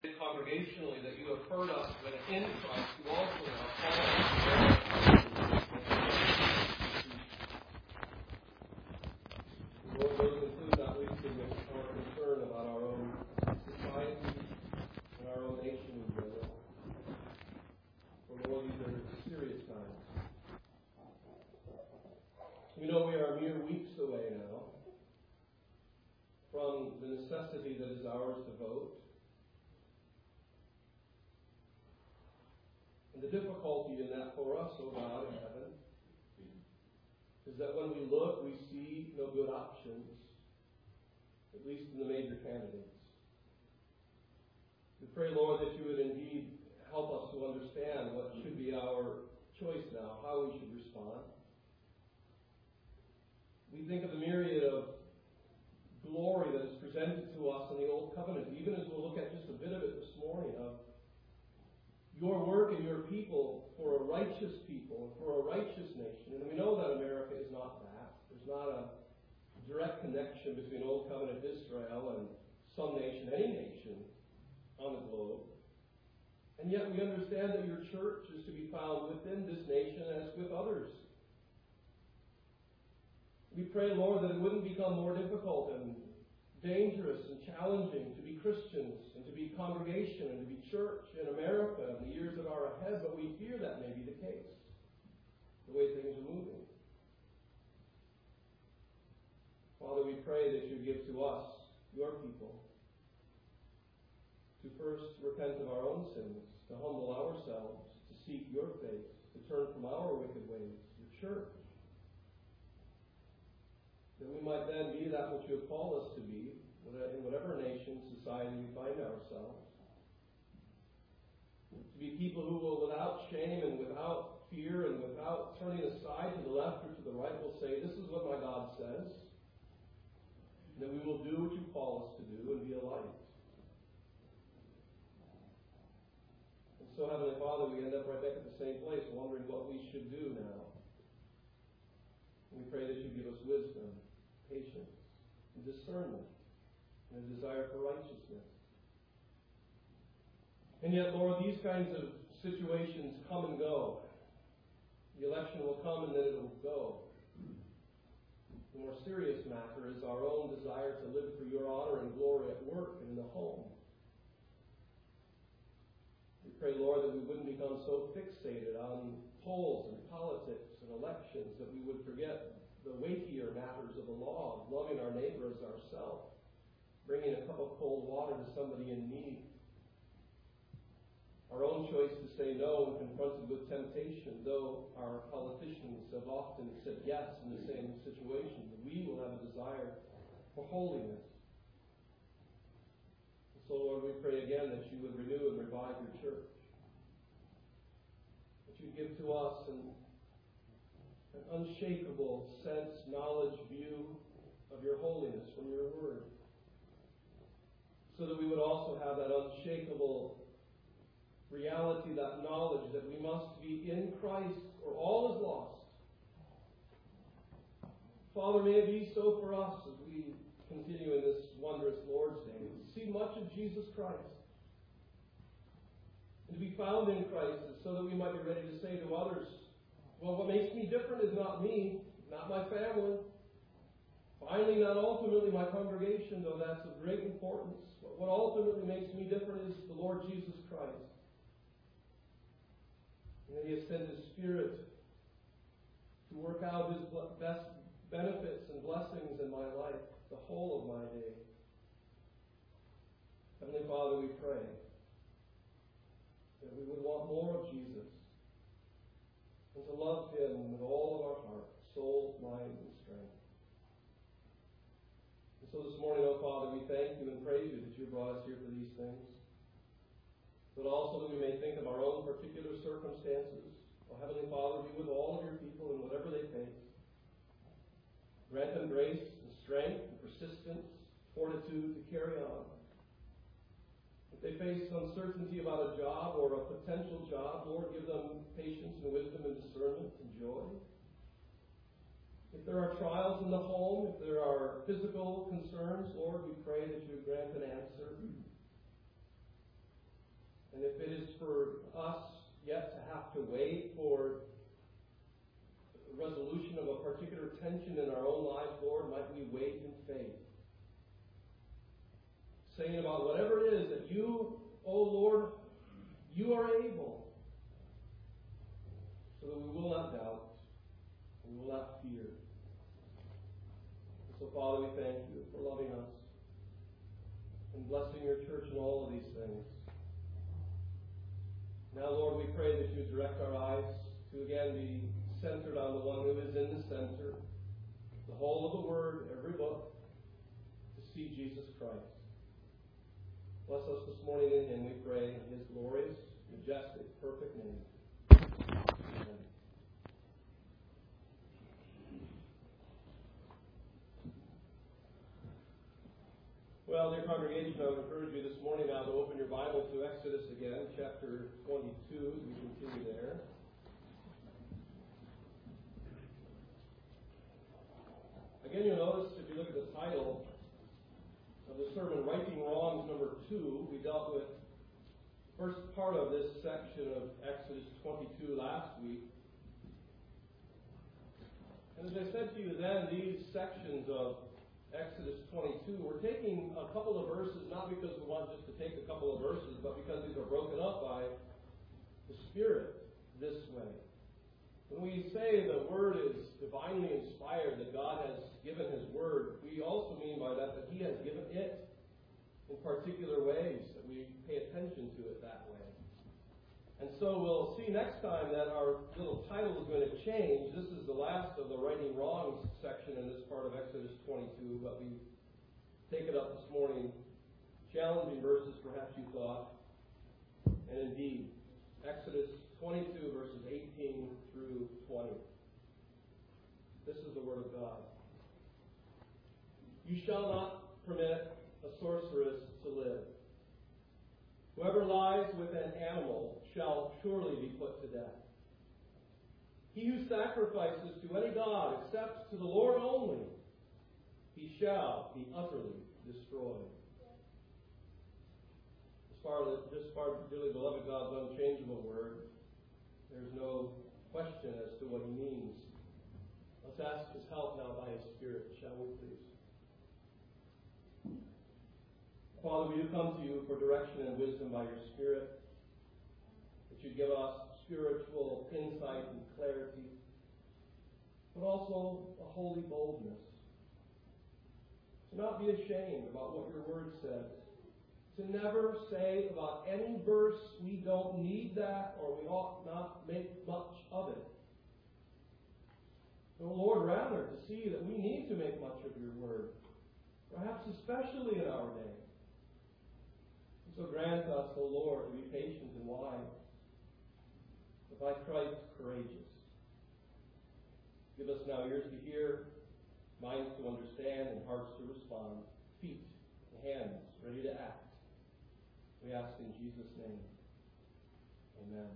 Congregationally, that you have heard us when in Christ you also are called. Lord, those include not least in our concern about our own society and our own nation in general. For Lord, these are serious times. We know we are mere weeks away now from the necessity that is ours to vote. And the difficulty in that for us, O God in heaven, is that when we look, we see no good options, at least in the major candidates. We pray, Lord, that you would indeed help us to understand what should be our choice now, how we should respond. We think of the myriad of glory that is presented to us in the Old Covenant, even as we'll look at just a bit of it this morning, of your work and your people for a righteous people, for a righteous nation. And we know that America is not that. There's not a direct connection between Old Covenant Israel and some nation, any nation on the globe. And yet we understand that your church is to be found within this nation as with others. We pray, Lord, that it wouldn't become more difficult and dangerous and challenging to be Christians and to be congregation and to be church in America in the years that are ahead, but we fear that may be the case, the way things are moving. Father, we pray that you give to us, your people, to first repent of our own sins, to humble ourselves, to seek your face, to turn from our wicked ways, your church, that we might then be that which you have called us to be in whatever nation, society we find ourselves. To be people who will, without shame and without fear and without turning aside to the left or to the right, will say, this is what my God says. And that we will do what you call us to do and be a light. And so, Heavenly Father, we end up right back at the same place, wondering what we should do now. And we pray that you give us wisdom, patience, and discernment, and a desire for righteousness. And yet, Lord, these kinds of situations come and go. The election will come and then it will go. The more serious matter is our own desire to live for your honor and glory at work and in the home. We pray, Lord, that we wouldn't become so fixated on polls and politics and elections that we would forget the weightier matters of the law, of loving our neighbor as ourselves, bringing a cup of cold water to somebody in need. Our own choice to say no when confronted with temptation, though our politicians have often said yes in the same situation, we will have a desire for holiness. And so, Lord, we pray again that you would renew and revive your church. That you give to us an unshakable sense, knowledge, view of your holiness from your word. So that we would also have that unshakable reality, that knowledge that we must be in Christ or all is lost. Father, may it be so for us as we continue in this wondrous Lord's Day. See much of Jesus Christ. And to be found in Christ so that we might be ready to say to others, well, what makes me different is not me, not my family. Finally, not ultimately my congregation, though that's of great importance. But what ultimately makes me different is the Lord Jesus Christ. And that he has sent his Spirit to work out his best benefits and blessings in my life, the whole of my day. Heavenly Father, we pray that we would want more of Jesus and to love him with all of our heart, soul, mind, and strength. And so this morning, O Father, we thank you and praise you that you brought us here for these things. But also that we may think of our own particular circumstances. O Heavenly Father, be with all of your people in whatever they face. Grant them grace and strength and persistence, fortitude to carry on. If they face uncertainty about a job or a potential job, Lord, give them patience and wisdom and discernment and joy. If there are trials in the home, if there are physical concerns, Lord, we pray that you grant an answer. And if it is for us yet to have to wait for the resolution of a particular tension in our own lives, Lord, might we wait in faith. Saying about whatever it is that you, O Lord, you are able, so that we will not doubt, we will not fear. So, Father, we thank you for loving us and blessing your church in all of these things. Now, Lord, we pray that you direct our eyes to again be centered on the one who is in the center, the whole of the Word, every book, to see Jesus Christ. Bless us this morning in him, we pray, in his glorious, majestic, perfect name. Amen. Well, dear congregation, I would encourage you this morning now to open your Bible to Exodus again, chapter 22, as we continue there. Again, you'll notice, if you look at the title of the sermon, Righting Wrongs, number 2, we dealt with the first part of this section of Exodus 22 last week. And as I said to you then, these sections of Exodus 22, we're taking a couple of verses, not because we want just to take a couple of verses, but because these are broken up by the Spirit this way. When we say the Word is divinely inspired, that God has given His Word, we also mean by that He has given it in particular ways, that we pay attention to it that way. And so we'll see next time that our little title is going to change. This is the last of the Righting Wrongs section in this part of Exodus 22, but we take it up this morning. Challenging verses, perhaps you thought. And indeed, Exodus 22, verses 18 through 20. This is the Word of God. You shall not permit a sorceress to live. Whoever lies with an animal shall surely be put to death. He who sacrifices to any god except to the Lord only, he shall be utterly destroyed. As far as dearly beloved God's unchangeable word, there's no question as to what he means. Let's ask his help now by his Spirit, shall we please? Father, we do come to you for direction and wisdom by your Spirit, that you give us spiritual insight and clarity, but also a holy boldness. To not be ashamed about what your word says. To never say about any verse we don't need that or we ought not make much of it. Oh Lord, rather to see that we need to make much of your word, perhaps especially in our day. So grant us, O Lord, to be patient and wise, but by Christ courageous. Give us now ears to hear, minds to understand, and hearts to respond, feet and hands ready to act. We ask in Jesus' name. Amen.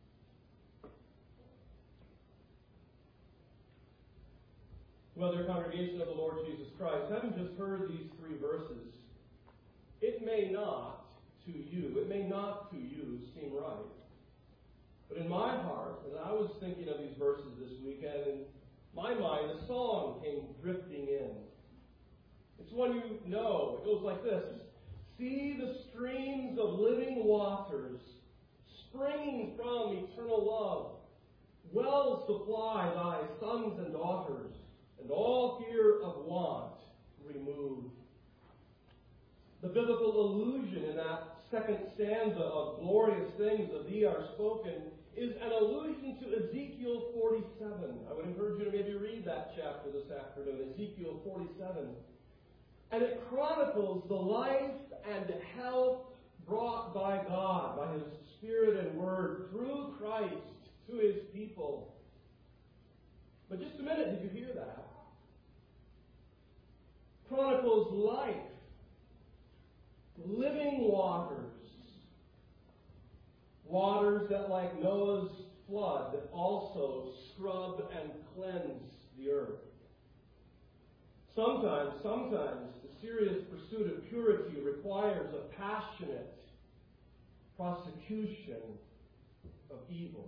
Well, dear congregation of the Lord Jesus Christ, having just heard these three verses, it may not to you seem right. But in my heart, as I was thinking of these verses this weekend, in my mind, a song came drifting in. It's one you know. It goes like this. See the streams of living waters springing from eternal love. Wells supply thy sons and daughters, and all fear of want remove. The biblical allusion in that second stanza of glorious things of thee are spoken is an allusion to Ezekiel 47. I would encourage you to maybe read that chapter this afternoon, Ezekiel 47. And it chronicles the life and health brought by God, by His Spirit and Word, through Christ to His people. But just a minute, did you hear that? Chronicles life. Living waters. Waters that, like Noah's flood, also scrub and cleanse the earth. Sometimes, the serious pursuit of purity requires a passionate, prosecution of evil.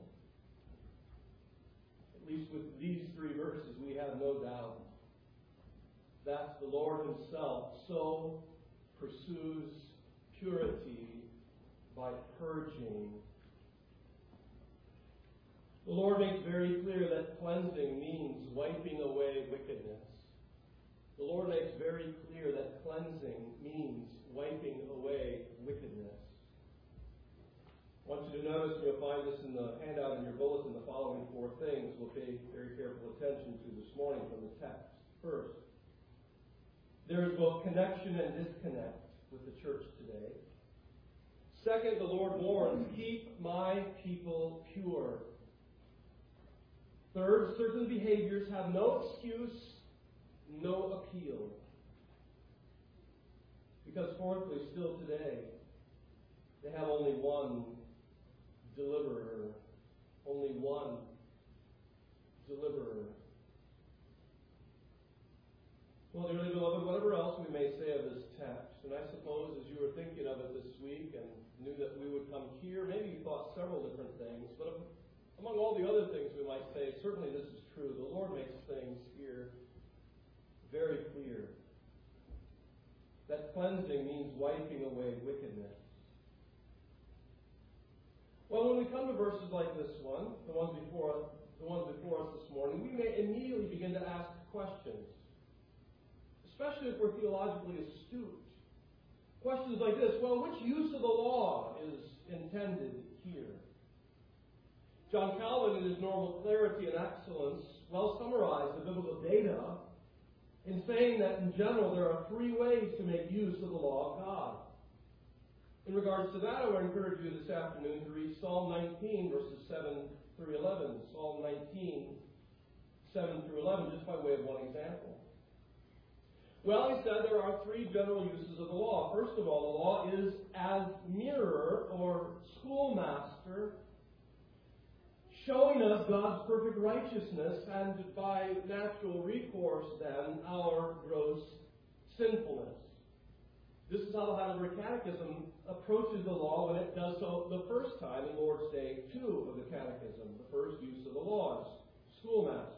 At least with these three verses, we have no doubt that the Lord himself so pursues purity by purging. The Lord makes very clear that cleansing means wiping away wickedness. The Lord makes very clear that cleansing means wiping away wickedness. I want you to notice, and you'll find this in the handout in your bulletin, the following four things we'll pay very careful attention to this morning from the text. First, there is both connection and disconnect with the church today. Second, the Lord warns, keep my people pure. Third, certain behaviors have no excuse, no appeal. Because fourthly, still today, they have only one deliverer. Only one deliverer. Well, dearly beloved, whatever else we may say of this text, and I suppose as you were thinking of it this week and knew that we would come here, maybe you thought several different things, but among all the other things we might say, certainly this is true. The Lord makes things here very clear. That cleansing means wiping away wickedness. Well, when we come to verses like this one, the ones before us this morning, we may immediately begin to ask questions, especially if we're theologically astute. Questions like this: well, which use of the law is intended here? John Calvin, in his normal clarity and excellence, well summarized the biblical data in saying that in general there are three ways to make use of the law of God. In regards to that, I would encourage you this afternoon to read Psalm 19, verses 7 through 11. Psalm 19, 7 through 11, just by way of one example. Well, he said there are three general uses of the law. First of all, the law is as mirror or schoolmaster, showing us God's perfect righteousness and by natural recourse then our gross sinfulness. This is how the Heidelberg Catechism approaches the law when it does so the first time in Lord's Day 2 of the Catechism. The first use of the law is schoolmaster.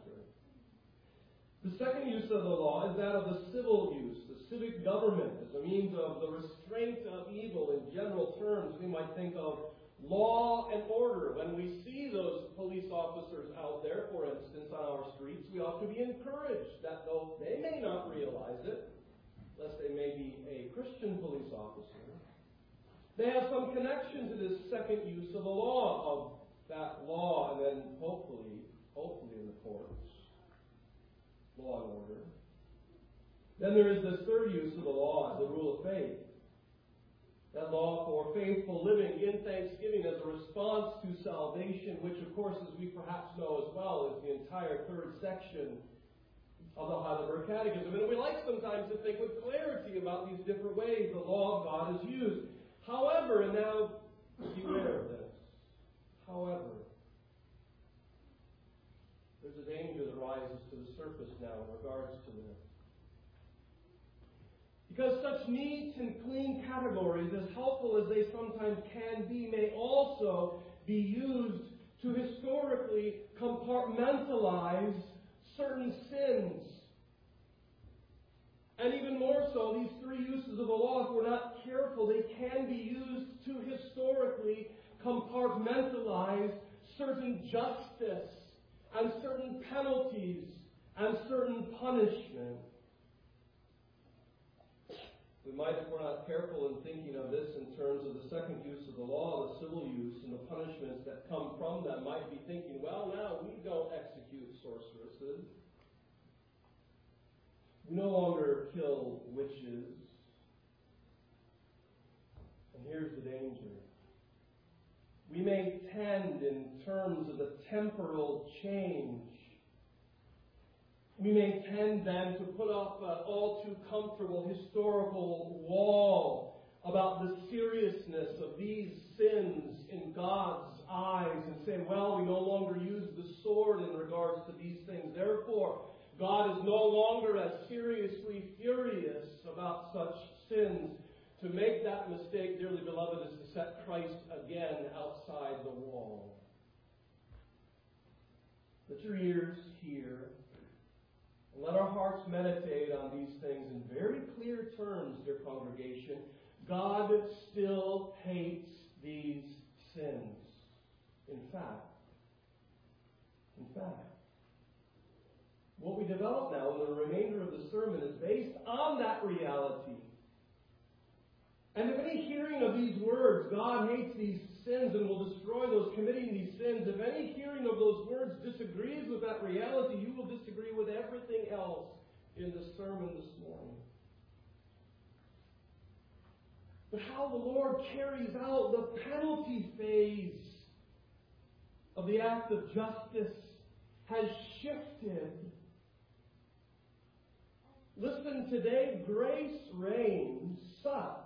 The second use of the law is that of the civil use, the civic government, as a means of the restraint of evil. In general terms, we might think of law and order. When we see those police officers out there, for instance, on our streets, we ought to be encouraged that though they may not realize it, lest they may be a Christian police officer, they have some connection to this second use of the law, of that law, and then hopefully in the courts, law and order. Then there is this third use of the law, the rule of faith. That law for faithful living in thanksgiving as a response to salvation, which of course, as we perhaps know as well, is the entire third section of the Heidelberg Catechism. And we like sometimes to think with clarity about these different ways the law of God is used. However, and now beware of this, however, there's a danger that rises to the surface now in regards to this. Because such neat and clean categories, as helpful as they sometimes can be, may also be used to historically compartmentalize certain sins. And even more so, these three uses of the law, if we're not careful, they can be used to historically compartmentalize certain justice and certain penalties and certain punishment. We might, if we're not careful in thinking of this in terms of the second use of the law, the civil use, and the punishments that come from them, might be thinking, well, now we don't execute sorceresses. We no longer kill witches. And here's the danger. We may tend, in terms of the temporal change, we may tend then to put up an all too comfortable historical wall about the seriousness of these sins in God's eyes and say, well, we no longer use the sword in regards to these things. Therefore, God is no longer as seriously furious about such sins. To make that mistake, dearly beloved, is to set Christ again outside the wall. Let your ears hear, and let our hearts meditate on these things in very clear terms, dear congregation. God still hates these sins. In fact, what we develop now in the remainder of the sermon is based on that reality. And if any hearing of these words, God hates these sins and will destroy those committing these sins, if any hearing of those words disagrees with that reality, you will disagree with everything else in the sermon this morning. But how the Lord carries out the penalty phase of the act of justice has shifted. Listen, today grace reigns such.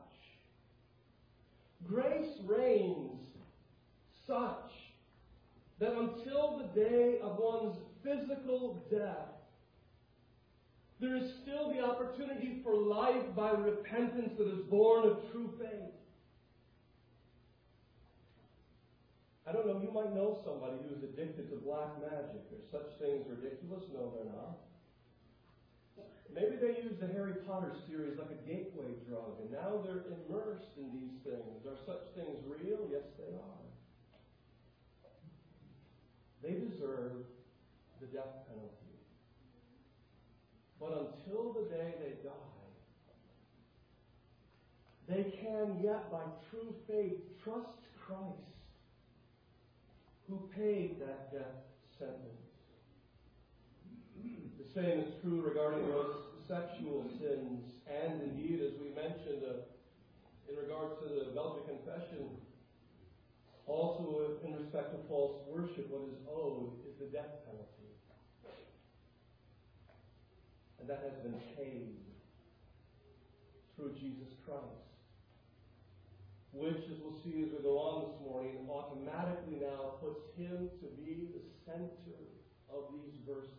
Grace reigns such that until the day of one's physical death, there is still the opportunity for life by repentance that is born of true faith. I don't know, you might know somebody who's addicted to black magic. Are such things ridiculous? No, they're not. Maybe they use the Harry Potter series like a gateway drug, and now they're immersed in these things. Are such things real? Yes, they are. They deserve the death penalty. But until the day they die, they can yet, by true faith, trust Christ, who paid that death sentence. The same is true regarding those sexual sins, and indeed, as we mentioned in regards to the Belgian Confession, also in respect to false worship, what is owed is the death penalty. And that has been paid through Jesus Christ, which, as we'll see as we go on this morning, automatically now puts him to be the center of these verses.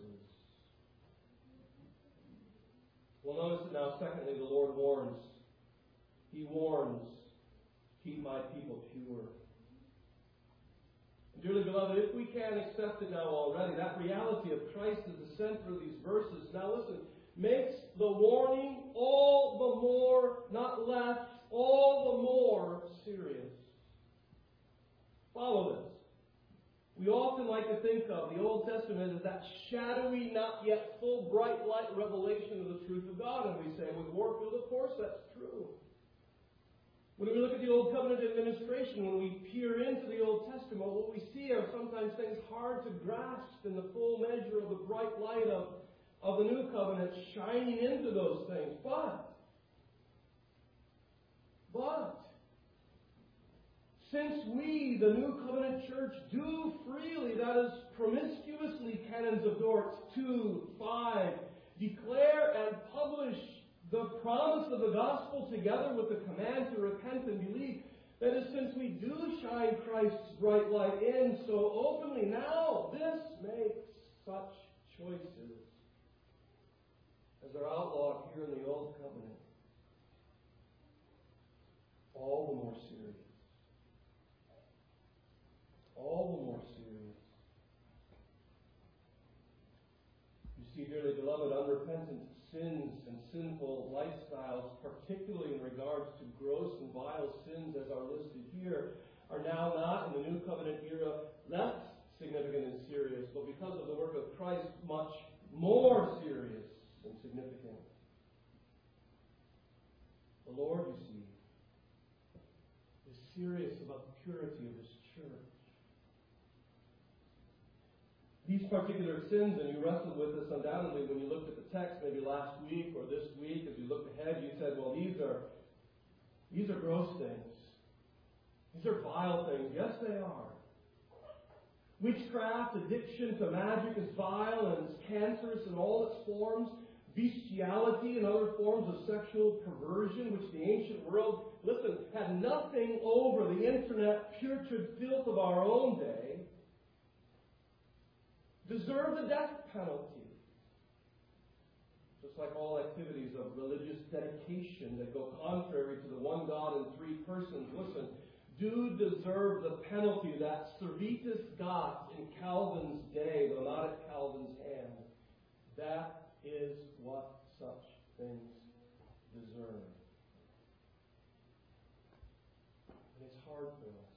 Well, notice that now, secondly, the Lord warns. He warns, keep my people pure. And dearly beloved, if we can accept it now already, that reality of Christ as the center of these verses, now listen, makes the warning all the more, not less, all the more serious. Follow this. We often like to think of the Old Testament as that shadowy, not yet full, bright light revelation of the truth of God. And we say, with Warfield, of course that's true. When we look at the Old Covenant administration, when we peer into the Old Testament, what we see are sometimes things hard to grasp in the full measure of the bright light of the New Covenant shining into those things. But, since we, the New Covenant Church, do freely, that is, promiscuously, Canons of Dort 2, 5, declare and publish the promise of the gospel together with the command to repent and believe, that is, since we do shine Christ's bright light in so openly now, this makes such choices as are outlawed here in the Old Covenant all the more serious. All the more serious. You see, dearly beloved, unrepentant sins and sinful lifestyles, particularly in regards to gross and vile sins as are listed here, are now not, in the New Covenant era, less significant and serious, but because of the work of Christ, much more serious and significant. The Lord, you see, is serious about the purity of His church. These particular sins, and you wrestled with this undoubtedly when you looked at the text maybe last week or this week, as you looked ahead, you said, well, these are gross things. These are vile things. Yes, they are. Witchcraft, addiction to magic is vile and it's cancerous in all its forms. Bestiality and other forms of sexual perversion, which the ancient world, listen, had nothing over the internet putrid filth of our own day, deserve the death penalty. Just like all activities of religious dedication that go contrary to the one God in three persons, listen, do deserve the penalty that Servetus got in Calvin's day, though not at Calvin's hand. That is what such things deserve. And it's hard for us.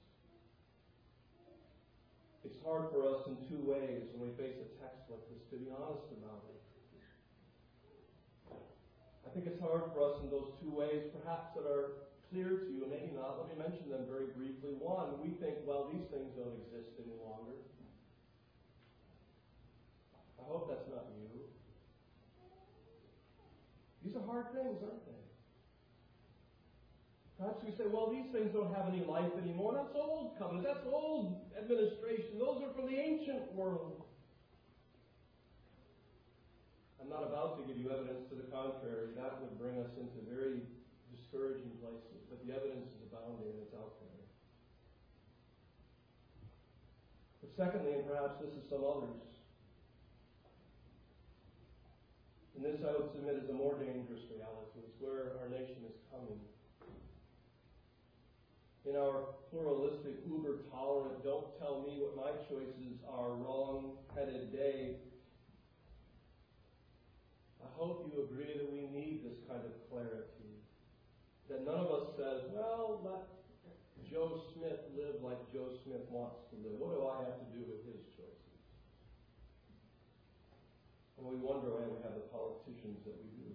It's hard for us in two ways when we face a text like this, to be honest about it. I think it's hard for us in those two ways, perhaps that are clear to you, maybe not. Let me mention them very briefly. One, we think, well, these things don't exist any longer. I hope that's not you. These are hard things, aren't they? Perhaps we say, well, these things don't have any life anymore. That's old covenant. That's old administration. Those are from the ancient world. I'm not about to give you evidence to the contrary. That would bring us into very discouraging places. But the evidence is abounding and it's out there. But secondly, and perhaps this is some others, and this I would submit is a more dangerous reality. It's where our nation is coming. In our pluralistic, uber-tolerant, don't tell me what my choices are, wrong-headed day, I hope you agree that we need this kind of clarity. That none of us says, well, let Joe Smith live like Joe Smith wants to live. What do I have to do with his choices? And we wonder why we have the politicians that we do.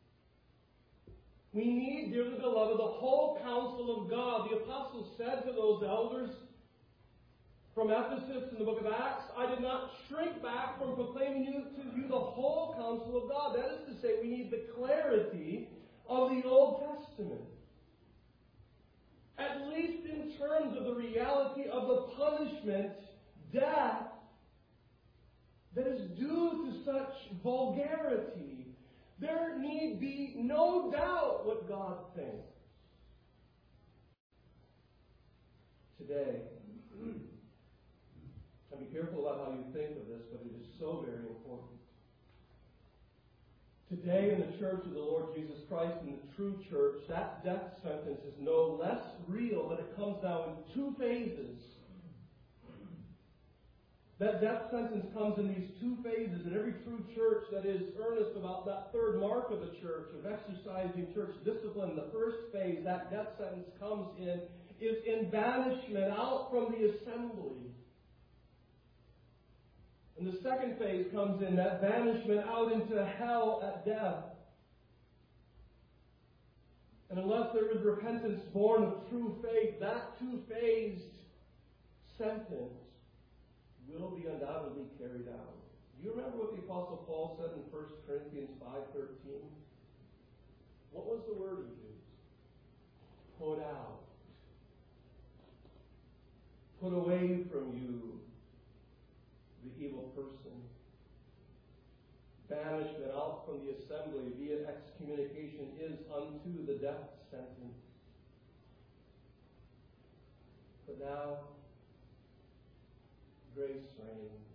We need, dearly beloved, the whole counsel of God. The apostle said to those elders from Ephesus in the book of Acts, I did not shrink back from proclaiming to you the whole counsel of God. That is to say, we need the clarity of the Old Testament. At least in terms of the reality of the punishment, death, that is due to such vulgarity. There need be no doubt what God thinks. Today, and be careful about how you think of this, but it is so very important. Today in the Church of the Lord Jesus Christ, in the true church, that death sentence is no less real, but it comes now in two phases. That death sentence comes in these two phases, and every true church that is earnest about that third mark of the church, of exercising church discipline, the first phase that death sentence comes in, is in banishment out from the assembly. And the second phase comes in, that banishment out into hell at death. And unless there is repentance born of true faith, that two-phased sentence will be undoubtedly carried out. Do you remember what the Apostle Paul said in 1 Corinthians 5:13? What was the word he used? Put out. Put away from you the evil person. Banishment out from the assembly via excommunication is unto the death sentence. But now, grace reigns.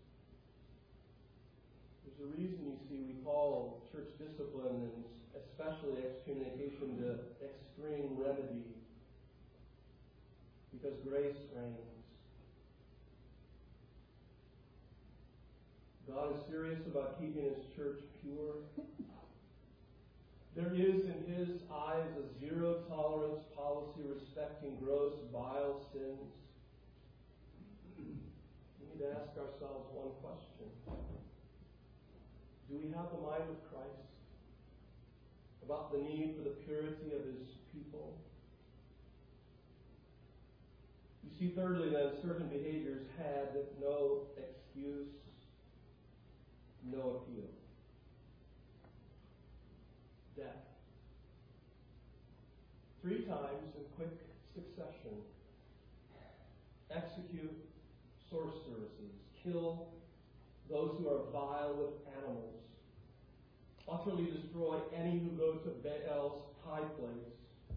There's a reason, you see, we call church discipline and especially excommunication the extreme remedy. Because grace reigns. God is serious about keeping His church pure. There is in His eyes a zero-tolerance policy respecting gross, vile sins. We need to ask ourselves one question. Do we have the mind of Christ about the need for the purity of His people? You see, thirdly, then, certain behaviors had no excuse, no appeal. Death. 3 times in quick succession. Execute sorceresses. Kill those who are vile with animals. Utterly destroy any who go to Baal's high place.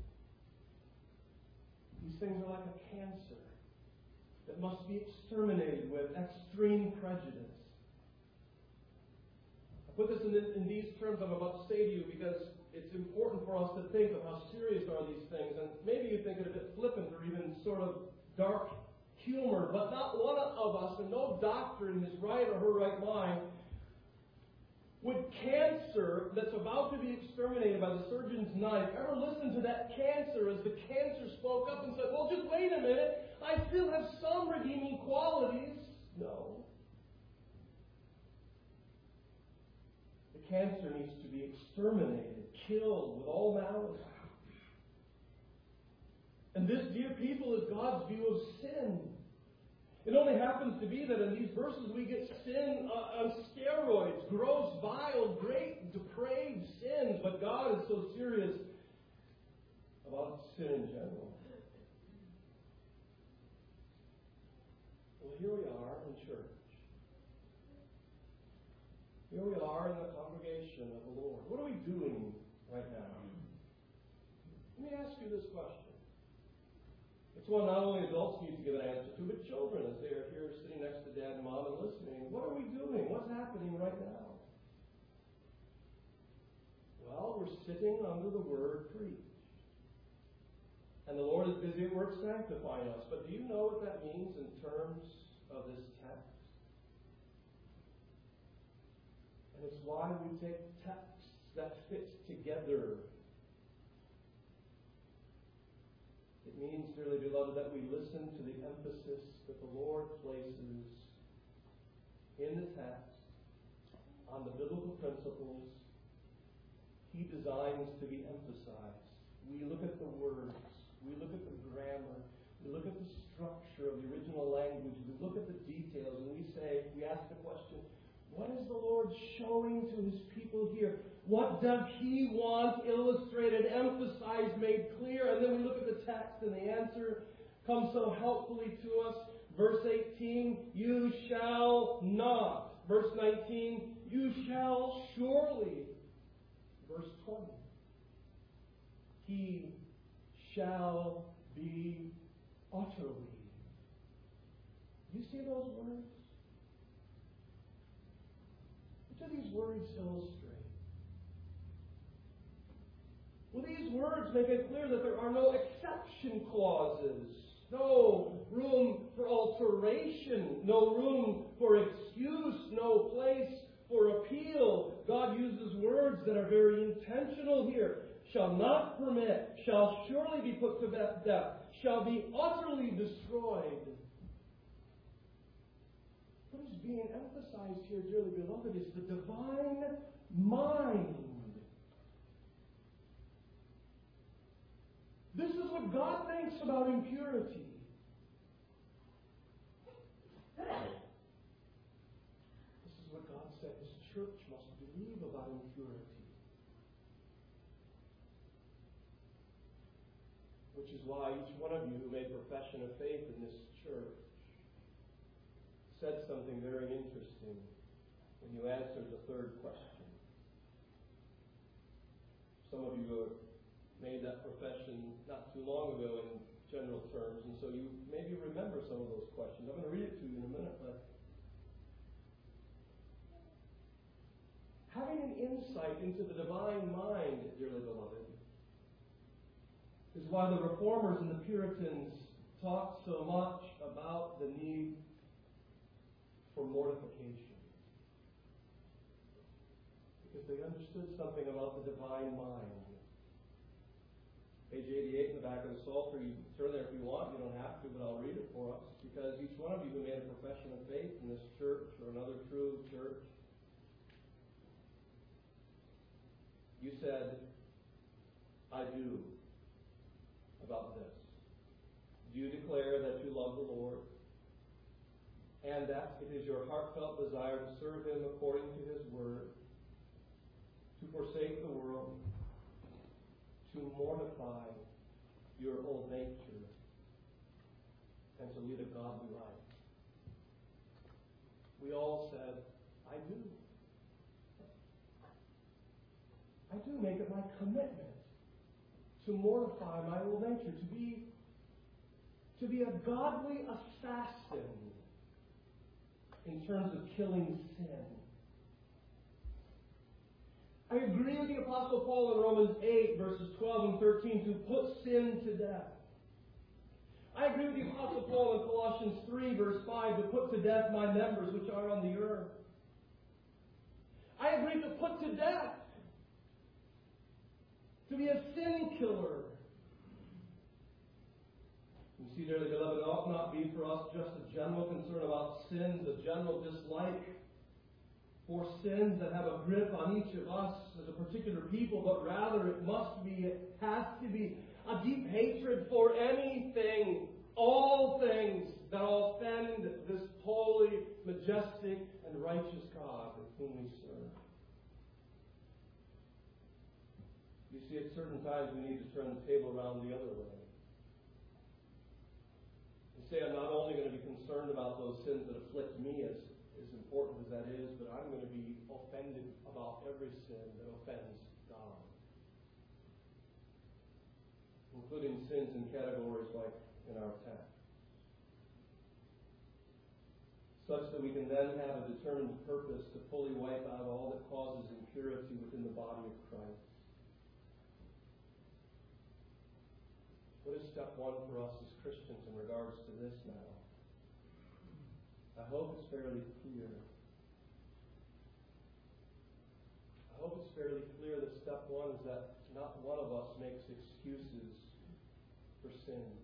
These things are like a cancer that must be exterminated with extreme prejudice. I put this in these terms I'm about to say to you because it's important for us to think of how serious are these things. And maybe you think it a bit flippant or even sort of dark humor, but not one of us, and no doctor in his right or her right mind, would cancer that's about to be exterminated by the surgeon's knife ever listen to that cancer as the cancer spoke up and said, well, just wait a minute, I still have some redeeming qualities? No. The cancer needs to be exterminated, killed with all malice. And this, dear people, is God's view of sin. It only happens to be that in these verses we get sin on steroids, gross, vile, great, depraved sins, but God is so serious about sin in general. Well, here we are in church. Here we are in the congregation of the Lord. What are we doing right now? Let me ask you this question. It's one not only adults need to give an answer to, but children as they are here sitting next to Dad and Mom and listening. What are we doing? What's happening right now? Well, we're sitting under the Word preached. And the Lord is busy at work sanctifying us. But do you know what that means in terms of this text? And it's why we take texts that fit together. It means, dearly beloved, that we listen to the emphasis that the Lord places in the text on the biblical principles He designs to be emphasized. We look at the words, we look at the grammar, we look at the structure of the original language, we look at the details, and we ask the question, what is the Lord showing to His people here? What does He want illustrated, emphasized, made clear? And then we look at the text, and the answer comes so helpfully to us. Verse 18, you shall not. Verse 19, you shall surely. Verse 20, he shall be utterly. You see those words? What do these words illustrate? Well, these words make it clear that there are no exception clauses, no room for alteration, no room for excuse, no place for appeal. God uses words that are very intentional here. Shall not permit, shall surely be put to death, shall be utterly destroyed. What is being emphasized here, dearly beloved, is the divine mind. This is what God thinks about impurity. This is what God said His church must believe about impurity. Which is why each one of you who made profession of faith in this church said something very interesting when you answered the third question. Some of you have made that profession not too long ago in general terms, and so you maybe remember some of those questions. I'm going to read it to you in a minute, but having an insight into the divine mind, dearly beloved, is why the Reformers and the Puritans talked so much about the need for mortification. Because they understood something about the divine mind. Page 88 in the back of the Psalter, you can turn there if you want, you don't have to, but I'll read it for us. Because each one of you who made a profession of faith in this church or another true church, you said, I do, about this. Do you declare that you love the Lord and that it is your heartfelt desire to serve Him according to His word, to forsake the world, to mortify your old nature, and to lead a godly life? We all said, I do. I do make it my commitment to mortify my old nature, to be a godly assassin in terms of killing sin. I agree with the Apostle Paul in Romans 8, verses 12 and 13, to put sin to death. I agree with the Apostle Paul in Colossians 3, verse 5, to put to death my members which are on the earth. I agree to put to death, to be a sin killer. You see, dearly beloved, it ought not be for us just a general concern about sins, a general dislike for sins that have a grip on each of us as a particular people, but rather it has to be a deep hatred for anything, all things that offend this holy, majestic, and righteous God whom we serve. You see, at certain times we need to turn the table around the other way. And say, I'm not only going to be concerned about those sins that afflict me, as important as that is, but I'm going to be offended about every sin that offends God. Including sins in categories like in our text. Such that we can then have a determined purpose to fully wipe out all that causes impurity within the body of Christ. What is step one for us as Christians in regards to this now? I hope it's fairly clear. I hope it's fairly clear that step one is that not one of us makes excuses for sins.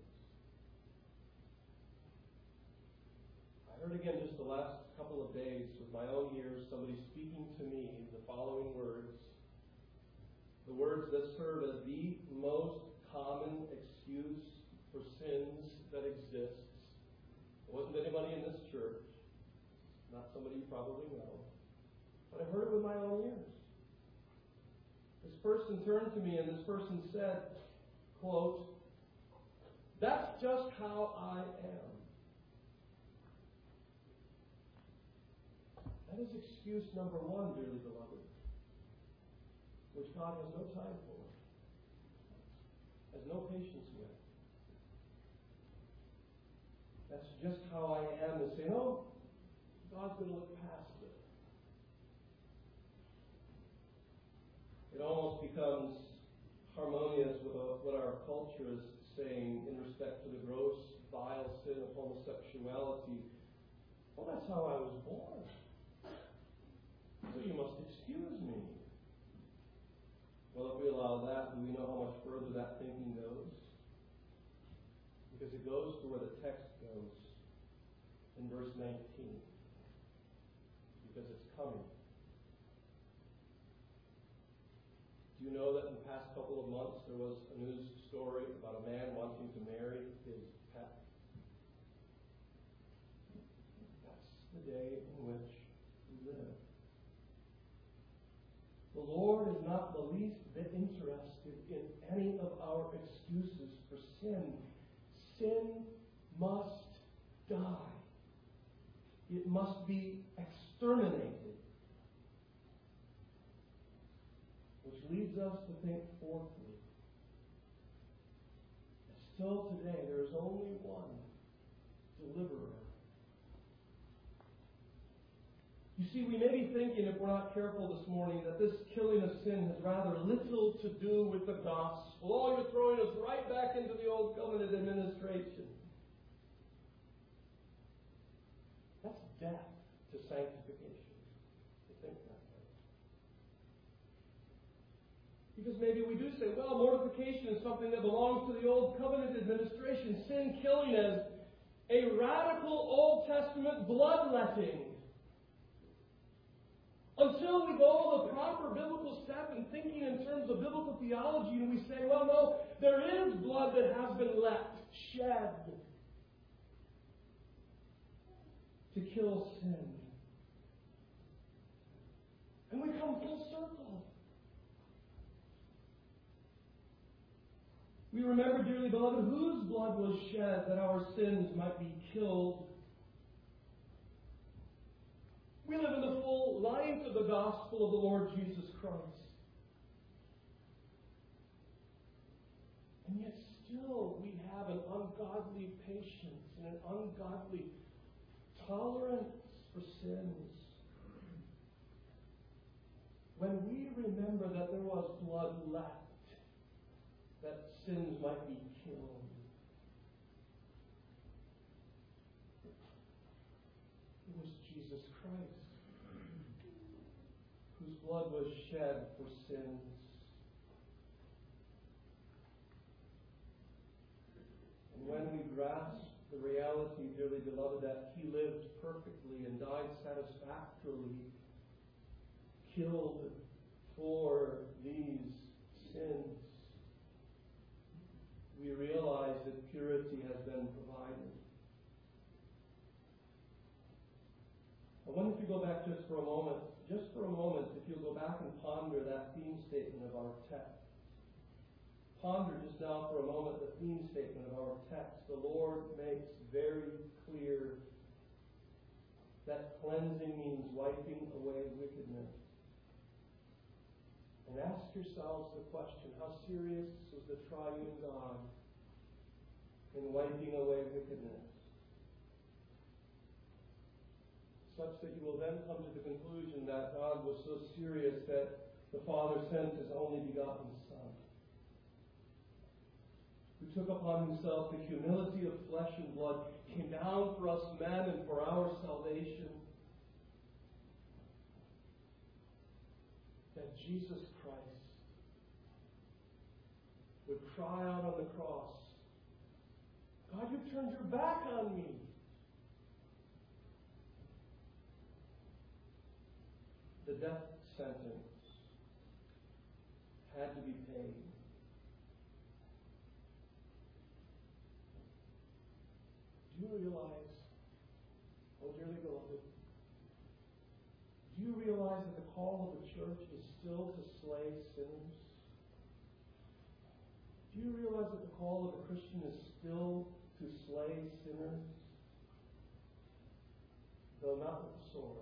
I heard again just the last couple of days with my own ears somebody speaking to me the following words. The words that serve as the most common excuse for sins that exists. It wasn't anybody in this church. Not somebody you probably know. But I heard it with my own ears. This person turned to me and this person said, quote, "That's just how I am." That is excuse number one, dearly beloved, which God has no time for, has no patience with. That's just how I am, to say, no, God's going to look past it. It almost becomes harmonious with what our culture is saying in respect to the gross, vile sin of homosexuality. Well, that's how I was born. So you must excuse me. Well, if we allow that, do we know how much further that thinking goes? Because it goes to where the text goes in verse 19. Because it's coming. Do you know that in the past couple of months there was a news story about a man wanting to marry his pet? That's the day in which we live. The Lord is not the least bit interested in any of our excuses for sin. Sin must die. It must be exterminated. Which leads us to think fourthly. That still today there is only one deliverer. You see, we may be thinking, if we're not careful this morning, that this killing of sin has rather little to do with the gospel. Oh, you're throwing us right back into the old covenant administration. That's death to sanctification, to think that way. Because maybe we do say, well, mortification is something that belongs to the old covenant administration. Sin killing as a radical Old Testament bloodletting. Until we go the proper biblical step in thinking in terms of biblical theology and we say, well, no, there is blood that has been shed to kill sin. And we come full circle. We remember, dearly beloved, whose blood was shed that our sins might be killed. We live in the full light of the gospel of the Lord Jesus Christ. And yet still we have an ungodly patience and an ungodly tolerance for sins. when we remember that there was blood left, that sins might be killed, it was Jesus Christ whose blood was shed for sins. And when we grasp the reality, dearly beloved, that He lived perfectly and died satisfactorily, killed for these sins, we realize that purity has been provided. I wonder if you go back just for a moment, if you'll go back and ponder that theme statement of our text. Ponder just now for a moment the theme statement of our text. The Lord makes very clear that cleansing means wiping away wickedness. And ask yourselves the question, how serious is the triune God in wiping away wickedness? Such that you will then come to the conclusion that God was so serious that the Father sent His only begotten Son, who took upon Himself the humility of flesh and blood, came down for us men and for our salvation, that Jesus Christ would cry out on the cross, God, you've turned your back on me. The death sentence had to be paid. Do you realize, oh dearly beloved, do you realize that the call of the church is still to slay sinners? Do you realize that the call of the Christian is still to slay sinners? Though not with the sword,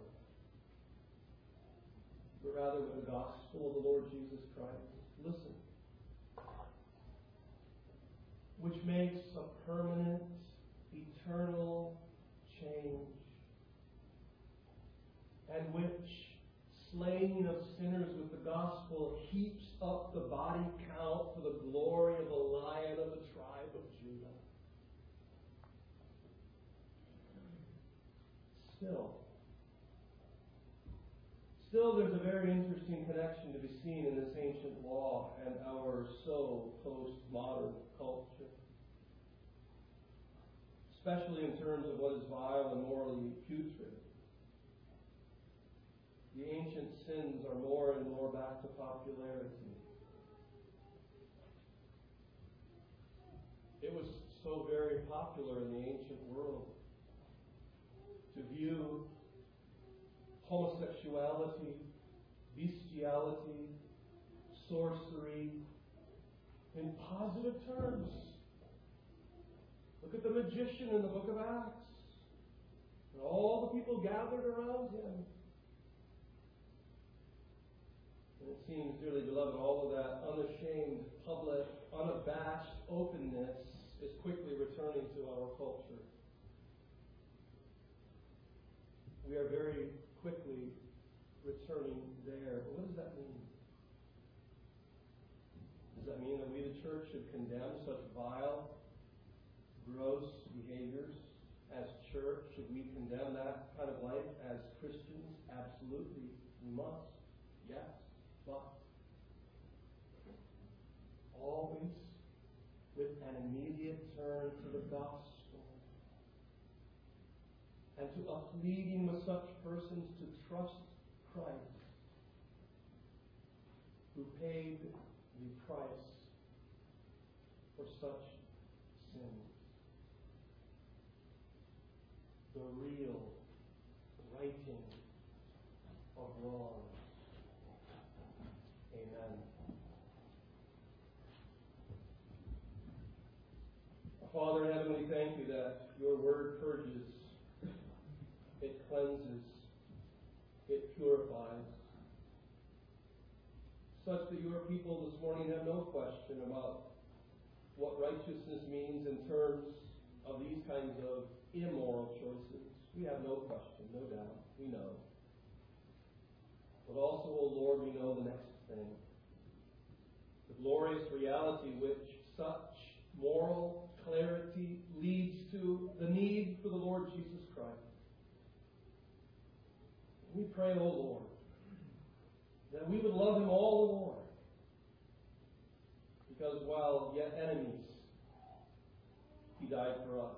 but rather with the gospel of the Lord Jesus Christ. Listen. Which makes a permanent, eternal change, and which slaying of sinners with the gospel heaps up the body count for the glory of the Lion of the tribe of Judah. Still, there's a very interesting connection to be seen in this ancient law and our so postmodern culture, especially in terms of what is vile and morally putrid. The ancient sins are more and more back to popularity. It was so very popular in the ancient world to view homosexuality, bestiality, sorcery in positive terms. Look at the magician in the book of Acts. And all the people gathered around him. And it seems, dearly beloved, all of that unashamed, public, unabashed openness is quickly returning to our culture. We are very quickly returning there. But what does that mean? Does that mean that we, the church, should condemn such vile, gross behaviors as church? Should we condemn that kind of life as Christians? Absolutely. We must. Yes. But always with an immediate turn to the gospel and to a pleading with such persons to trust Christ, who paid the price for such sins. The real righting of wrong. Amen. Father in heaven, we thank you that your word purges, it cleanses, it purifies, such that your people this morning have no question about what righteousness means in terms of these kinds of immoral choices. We have no question, no doubt. We know. The But also, O Lord, we know the next thing. The glorious reality which such moral clarity leads to the need for the Lord Jesus Christ. We pray, O Lord, that we would love Him all the more. Because while yet enemies, He died for us.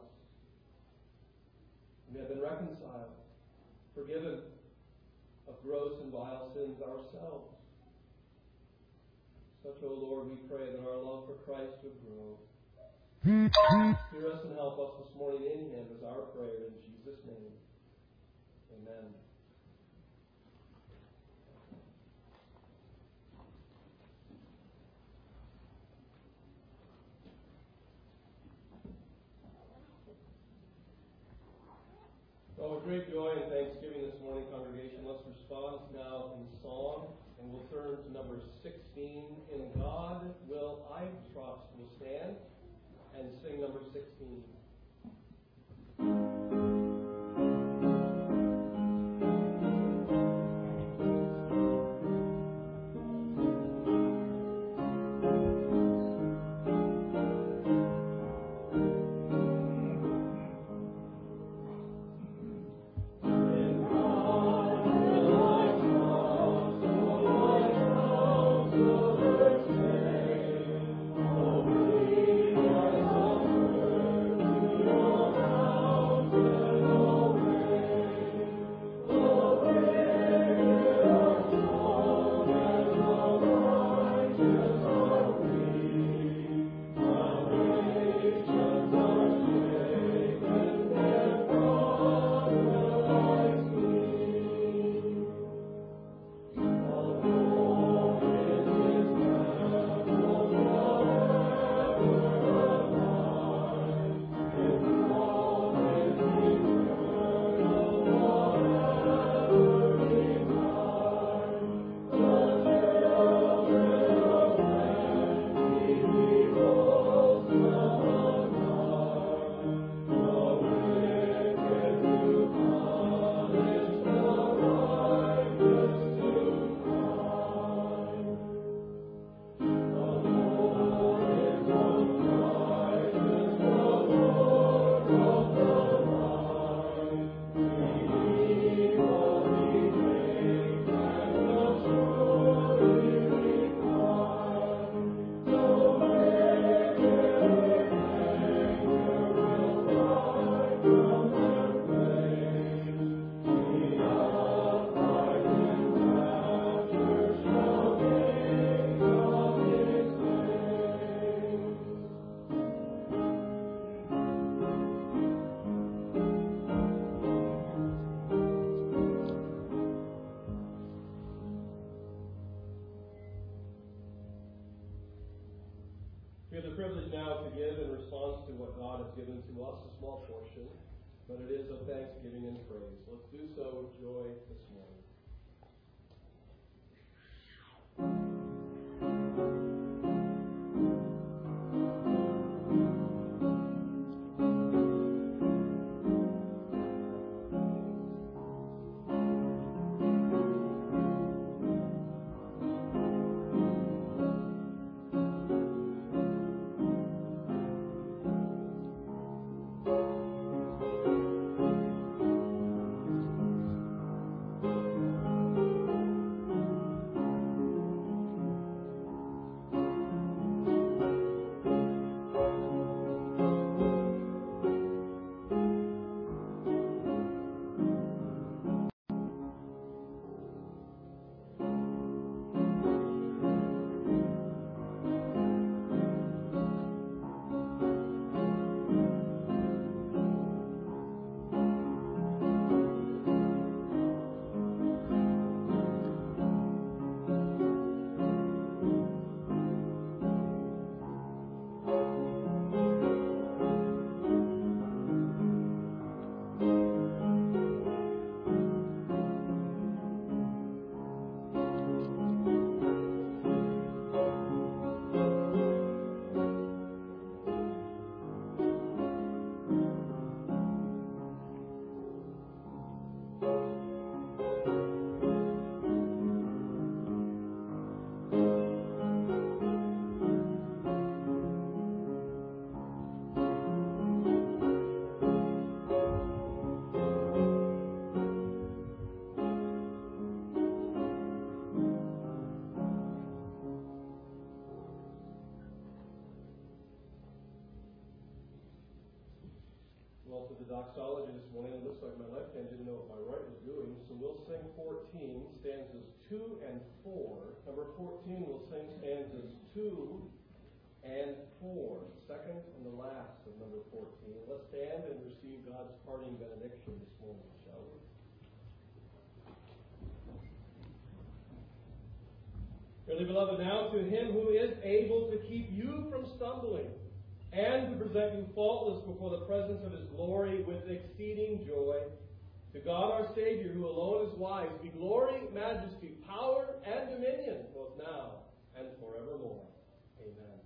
We have been reconciled, forgiven of gross and vile sins ourselves. Such, O Lord, we pray that our love for Christ would grow. Hear us and help us this morning in Him is our prayer in Jesus' name. Amen. So with great joy and thanksgiving this morning, congregation, let's respond now in song, and we'll turn to number 16, In God Will I Trust. We'll stand and sing number 16. We have the privilege now to give in response to what God has given to us, a small portion, but it is of thanksgiving and praise. Let's do so with joy this morning. the doxology this morning. It looks like my left hand didn't know what my right was doing, so we'll sing 14, stanzas 2 and 4. Number 14, we'll sing stanzas 2 and 4, second and the last of number 14. Let's stand and receive God's parting benediction this morning, shall we? Dearly beloved, now to Him who is able to keep you from stumbling and to present you faultless before the presence of His glory with exceeding joy, to God our Savior, who alone is wise, be glory, majesty, power, and dominion, both now and forevermore. Amen.